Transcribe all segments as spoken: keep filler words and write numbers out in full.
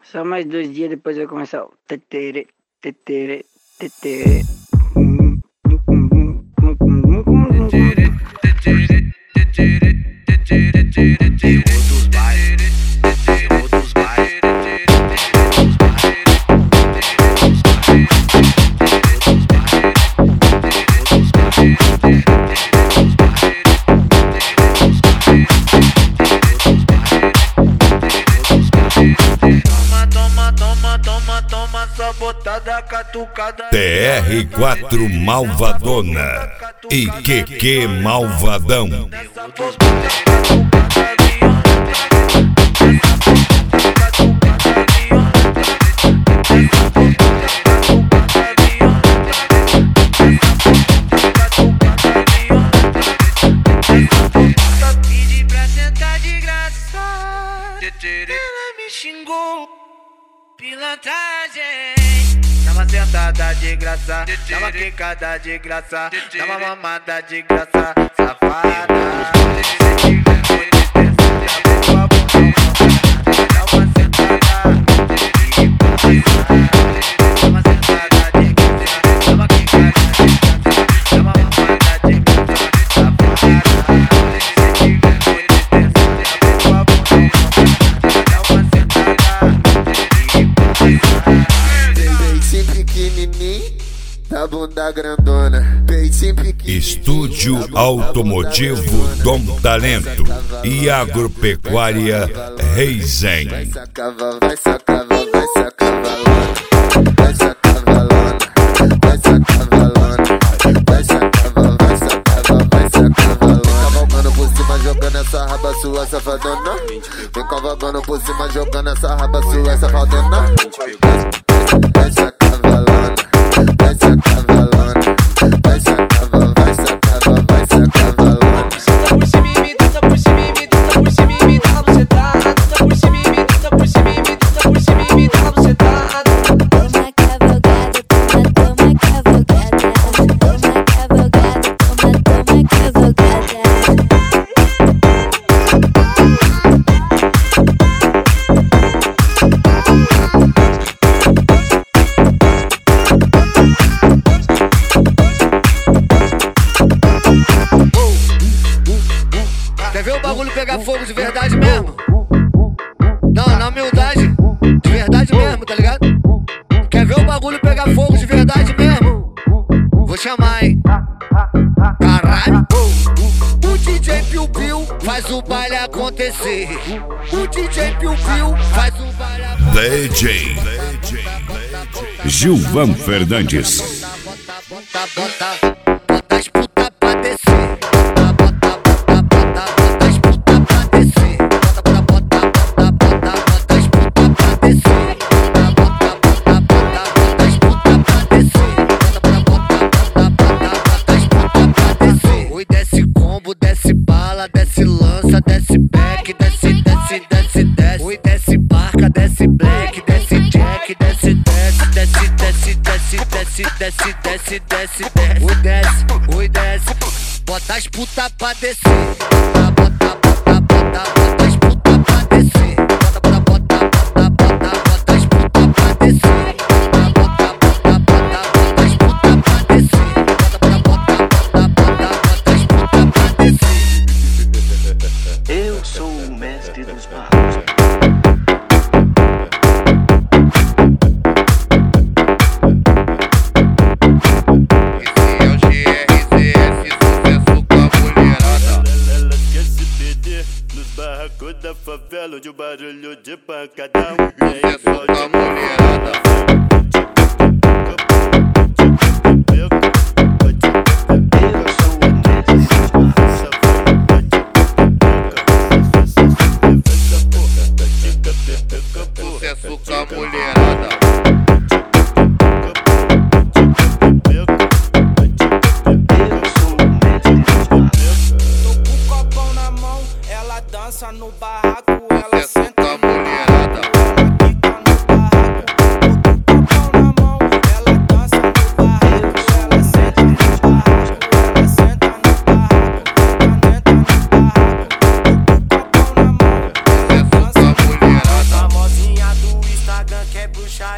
Só mais dois dias depois vai começar o tetere, tetere, tetere. T R quatro Malvadona e Q Q Malvadão. Pedi pra sentar de graça, ela me xingou, pilantragem. Dá uma sentada de graça, dá uma quicada de graça, dá uma mamada de graça, safada. Da bunda grandona, peitinho pequenininho. Estúdio Automotivo Dom Talento e Agropecuária Reizen. Vai sacava, vai sacava, vai sacavalona, vai sacavalona, vai sacavalona, vai sacava, vai sacava, vai sacavalona. Vem cavalgando por cima, jogando essa raba sua safadona. Vem cavalgando por cima, jogando essa raba sua safadona. Vai sacavalona, vai sacavalona, vai sacava, vai sacava, vai sacavalona. Senta por cima e me tenta por cima e me tenta por cima e me dá você tá. Tenta por cima e me tenta por cima e me tenta por cima e me dá você tá. Toma cavalgada, toma, toma cavalgada. Toma cavalgada, toma, toma cavalgada. Quer ver o bagulho pegar fogo de verdade mesmo? Não, na humildade, de verdade mesmo, tá ligado? Quer ver o bagulho pegar fogo de verdade mesmo? Vou chamar, hein? Caralho! O D J Piu Piu faz o baile acontecer. O D J Piu Piu faz o baile acontecer. D J Gilvan Fernandes. Bota, bota, bota, bota as puta pra descer. Bota, bota, bota, bota, bota as puta pra descer. Bota, bota, bota, bota, bota as puta pra descer. Bota, bota, bota, bota, bota as puta pra descer. Bota, bota, bota, bota, bota as puta pra descer. Oi, desce combo, desce bala, desce lança, desce back, desce, desce, desce, desce. Oi, desce barca, desce black, desce jack, desce, desce, desce, desce, desce, desce, desce, desce, desce, desce. Oi, desce, oi, desce. Bota as puta pra descer. Bota, bota, bota, bota, bota as puta pra descer. Bota, bota, bota, bota, bota, bota as puta pra descer. Bota, bota, bota, bota, bota as puta pra descer. Bota, bota, bota, bota, bota as puta pra descer. Eu sou o mestre dos magos. Esse é o G R Z S, sucesso com a mulherada. Elas querem se perder nos barracos da favela, onde o barulho de pancadão é Sucesso com a mulherada. Sucesso com a mulherada. Tô com o copão na mão, ela dança no barraco, ela senta com a mulherada.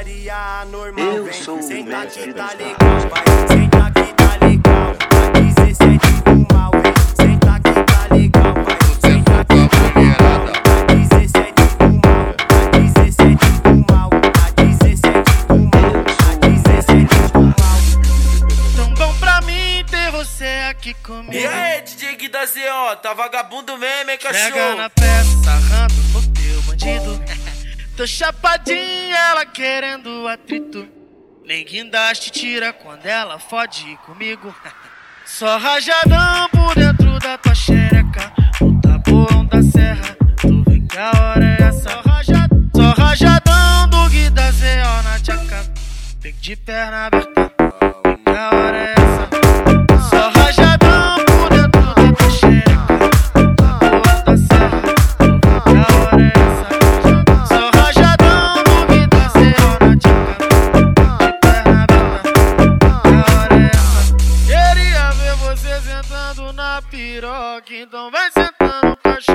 putaria normal. Eu vem, sou o senta mestre que tá dos legal, vai. Senta que tá legal. A dezessete do mal, vem. Senta que tá legal, vai. Senta que tá legal. A dezessete do mal. A dezessete do mal. A dezessete do mal. A dezessete do mal. Tão bom pra mim ter você aqui comigo. E aí, D J Gui da Z O, tá vagabundo mesmo, hein, Pega cachorro? na peça, sarrando no teu bandido. Tô chapadinha, ela querendo atrito. Nem guindaste tira quando ela fode comigo. Só rajadão por dentro da tua xereca. No tabuão da serra, tu vem que a hora é essa. Só rajadão, só rajadão do Gui da Z O na tchaca. Vem de perna aberta, vem que a hora é essa. Só rajadão por dentro da tua xereca. No tabuão da serra, tu vem que a hora é essa. Só rajadão do Gui da Z O na tchaca. Vem de perna aberta, vem que a hora é essa. Queria ver você sentando na piroca, então vai sentando no cachorro.